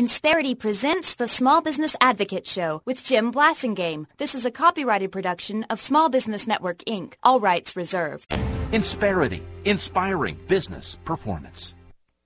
Insperity presents the Small Business Advocate Show with Jim Blasingame. This is a copyrighted production of Small Business Network, Inc., all rights reserved. Insperity, inspiring business performance.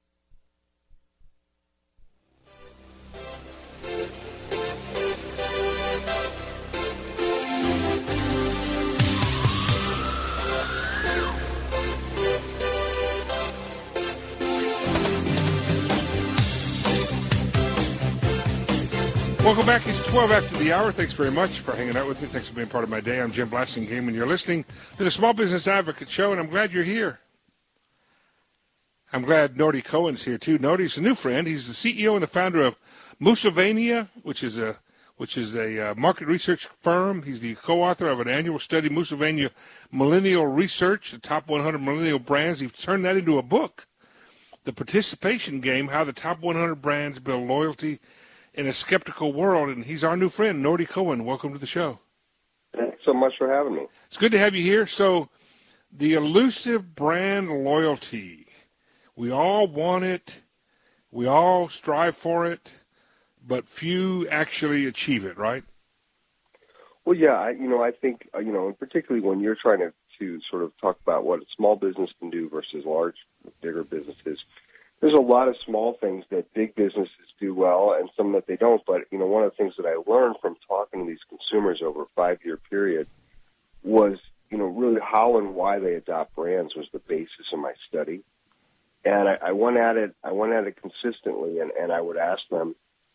Welcome back. It's 12 after the hour. Thanks very much for hanging out with me. Thanks for being part of my day. I'm Jim Blasingame, and you're listening to the Small Business Advocate Show, and I'm glad you're here. I'm glad Nordy Cohen's here, too. Nordy's a new friend. He's the CEO and the founder of Moosevania, which is a market research firm. He's the co-author of an annual study, Moosevania Millennial Research, the top 100 millennial brands. He's turned that into a book, The Participation Game, How the Top 100 Brands Build Loyalty in a Skeptical World, and he's our new friend, Nordy Cohen. Welcome to the show. Thanks so much for having me. It's good to have you here. So the elusive brand loyalty, we all want it, we all strive for it, but few actually achieve it, right? Well, yeah, I think, and particularly when you're trying to sort of talk about what a small business can do versus large, bigger businesses, there's a lot of small things that big businesses do well and some that they don't. But, one of the things that I learned from talking to these consumers over a 5-year period was, really how and why they adopt brands was the basis of my study. And I went at it consistently, and I would ask them,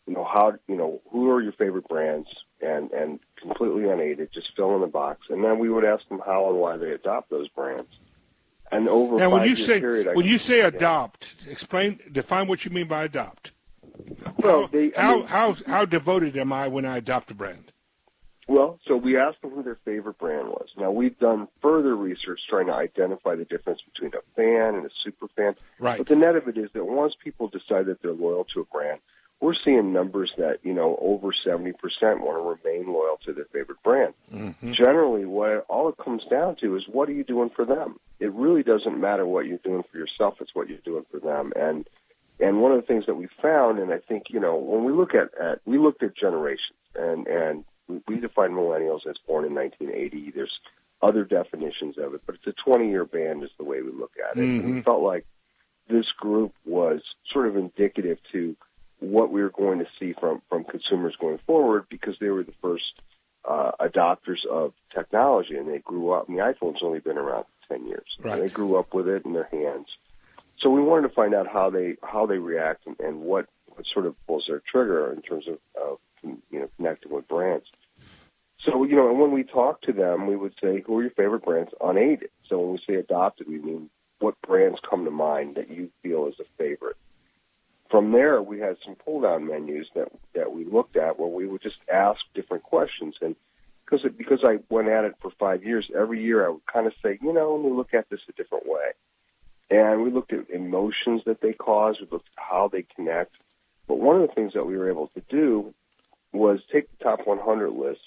who are your favorite brands? And completely unaided, just fill in the box. And then we would ask them how and why they adopt those brands. And over now, a 5-year period, when you say adopt, define what you mean by adopt. Well, how devoted am I when I adopt a brand? Well, so we asked them who their favorite brand was. Now, we've done further research trying to identify the difference between a fan and a super fan. Right. But the net of it is that once people decide that they're loyal to a brand, we're seeing numbers that, over 70% want to remain loyal to their favorite brand. Mm-hmm. Generally, all it comes down to is what are you doing for them? It really doesn't matter what you're doing for yourself, it's what you're doing for them. And one of the things that we found, and I think, when we looked at generations, and we define millennials as born in 1980. There's other definitions of it, but it's a 20-year band is the way we look at it. Mm-hmm. And we felt like this group was sort of indicative to what we were going to see from consumers going forward because they were the first adopters of technology, and they grew up. And the iPhone's only been around for 10 years. Right. And they grew up with it in their hands. So we wanted to find out how they react and what sort of pulls their trigger in terms of connecting with brands. So, and when we talk to them, we would say, who are your favorite brands unaided? So when we say adopted, we mean what brands come to mind that you feel is a favorite. From there, we had some pull-down menus that we looked at where we would just ask different questions. And because I went at it for 5 years, every year I would kind of say, let me look at this a different way. And we looked at emotions that they cause. We looked at how they connect. But one of the things that we were able to do was take the top 100 list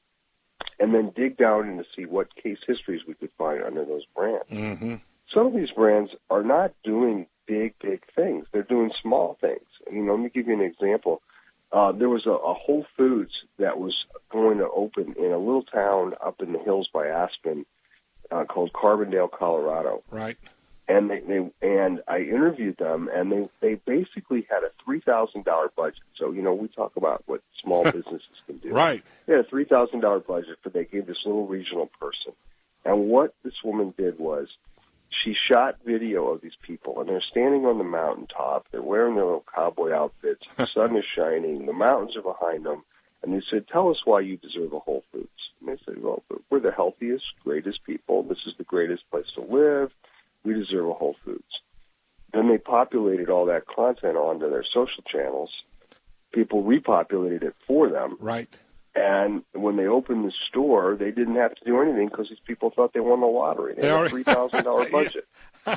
and then dig down and to see what case histories we could find under those brands. Mm-hmm. Some of these brands are not doing big things. They're doing small things. Let me give you an example. There was a Whole Foods that was going to open in a little town up in the hills by Aspen called Carbondale, Colorado. Right. And and I interviewed them, and they basically had a $3,000 budget. So, we talk about what small businesses can do. Right. They had a $3,000 budget, but they gave this little regional person. And what this woman did was she shot video of these people, and they're standing on the mountaintop. They're wearing their little cowboy outfits. The sun is shining. The mountains are behind them. And they said, tell us why you deserve a Whole Foods. And they said, well, we're the healthiest, greatest people. This is the greatest place to live. We deserve a Whole Foods. Then they populated all that content onto their social channels. People repopulated it for them. Right. And when they opened the store, they didn't have to do anything because these people thought they won the lottery. They had a $3,000 budget.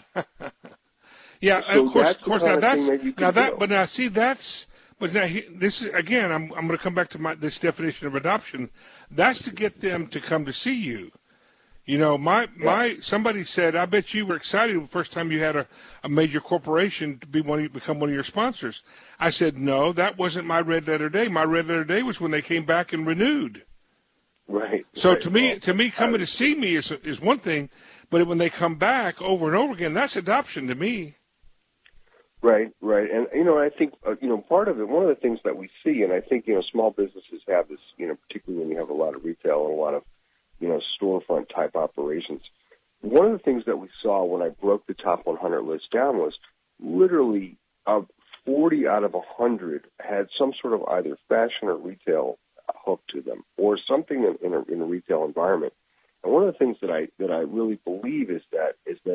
Yeah, so of course. Now this is again. I'm going to come back to this definition of adoption. That's to get them to come to see you. Somebody said, I bet you were excited the first time you had a major corporation to become one of your sponsors. I said, no, that wasn't my red letter day. My red letter day was when they came back and renewed. Right. So right. to me, coming to see me is one thing, but when they come back over and over again, that's adoption to me. Right. And I think part of it, one of the things that we see, and I think small businesses have this, particularly when you have a lot of retail and a lot of storefront type operations. One of the things that we saw when I broke the top 100 list down was literally 40 out of 100 had some sort of either fashion or retail hook to them, or something in a retail environment. And one of the things that I really believe is that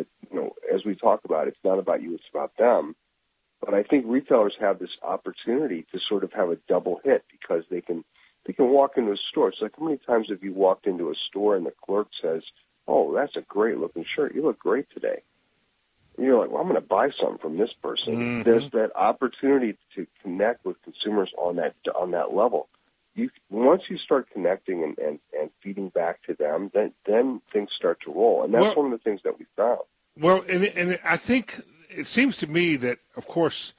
as we talk about, it's not about you, it's about them. But I think retailers have this opportunity to sort of have a double hit because they can walk into a store. It's like, how many times have you walked into a store and the clerk says, "Oh, that's a great looking shirt. You look great today." And you're like, "Well, I'm going to buy something from this person." Mm-hmm. There's that opportunity to connect with consumers on that level. Once you start connecting and feeding back to them, then things start to roll, and that's one of the things that we found. Well, and I think it seems to me that, of course,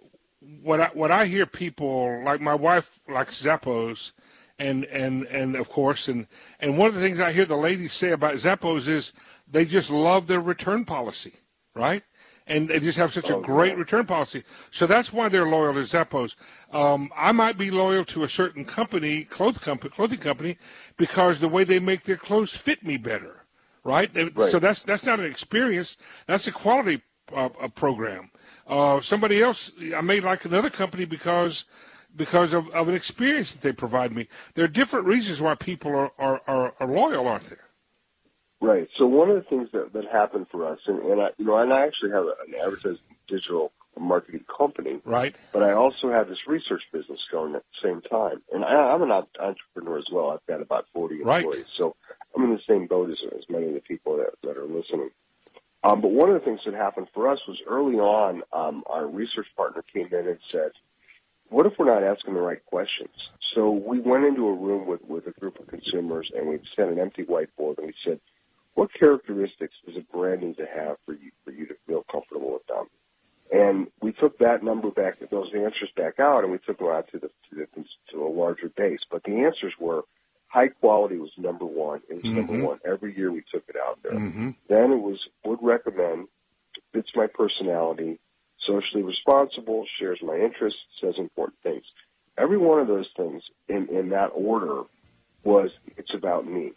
what I hear people like my wife likes Zappos, and of course, and one of the things I hear the ladies say about Zappos is they just love their return policy, right? And they just have such a great return policy. So that's why they're loyal to Zappos. I might be loyal to a certain clothing company, because the way they make their clothes fit me better, right? So that's not an experience. That's a quality program. Somebody else, I may like another company because of an experience that they provide me. There are different reasons why people are loyal, aren't there? Right. So one of the things that happened for us, and I actually have an advertising digital marketing company. Right. But I also have this research business going at the same time. And I'm an entrepreneur as well. I've got about 40 employees. Right. So I'm in the same boat as many of the people that are listening. But one of the things that happened for us was early on, our research partner came in and said, what if we're not asking the right questions? So we went into a room with a group of consumers, and we set an empty whiteboard, and we said, what characteristics does a brand need to have for you to feel comfortable with them? And we took that number back, those answers back out, and we took them out to a larger base. But the answers were high quality was number one. It was number one. Every year we took it out there. Mm-hmm. Then it was would recommend, fits my personality, socially responsible, shares my interests, says important things. Every one of those things in that order was it's about me.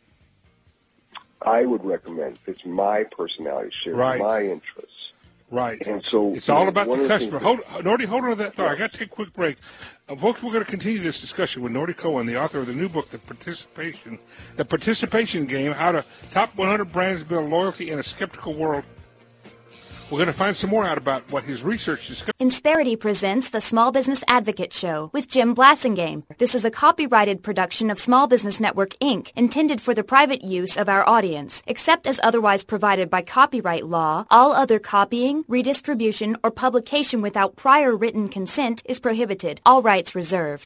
I would recommend fits my personality, shares my interests. Right. And so it's all about the customer. Nordy, hold on to that thought. I got to take a quick break. Folks, we're going to continue this discussion with Nordy Cohen, the author of the new book, The Participation Game, How to Top 100 Brands Build Loyalty in a Skeptical World. We're going to find some more out about what his research discovered. Insperity presents the Small Business Advocate Show with Jim Blassingame. This is a copyrighted production of Small Business Network, Inc., intended for the private use of our audience. Except as otherwise provided by copyright law, all other copying, redistribution, or publication without prior written consent is prohibited. All rights reserved.